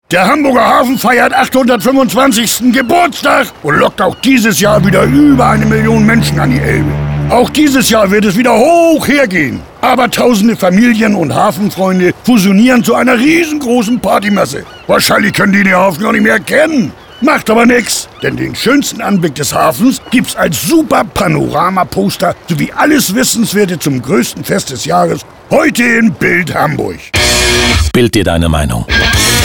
Der Hamburger Hafen feiert 825. Geburtstag und lockt auch dieses Jahr wieder über 1 Million Menschen an die Elbe. Auch dieses Jahr wird es wieder hoch hergehen. Aber tausende Familien und Hafenfreunde fusionieren zu einer riesengroßen Partymasse. Wahrscheinlich können die den Hafen gar nicht mehr erkennen. Macht aber nix, denn den schönsten Anblick des Hafens gibt's als super Panoramaposter sowie alles Wissenswerte zum größten Fest des Jahres heute in Bild Hamburg. Bild dir deine Meinung.